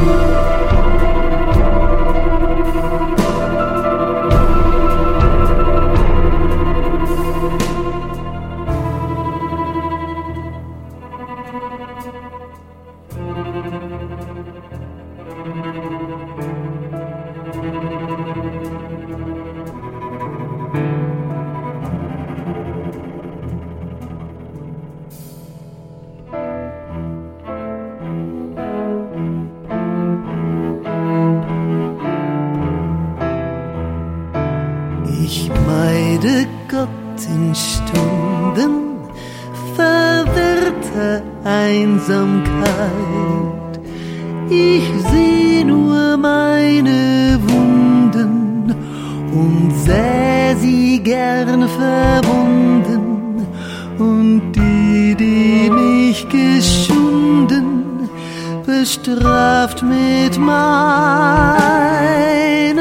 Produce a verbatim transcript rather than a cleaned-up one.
Ich meide Gott in Stunden verwirrter Einsamkeit. Ich seh nur meine Wunden und säh sie gern verbunden, und die, die mich geschunden, bestraft mit meiner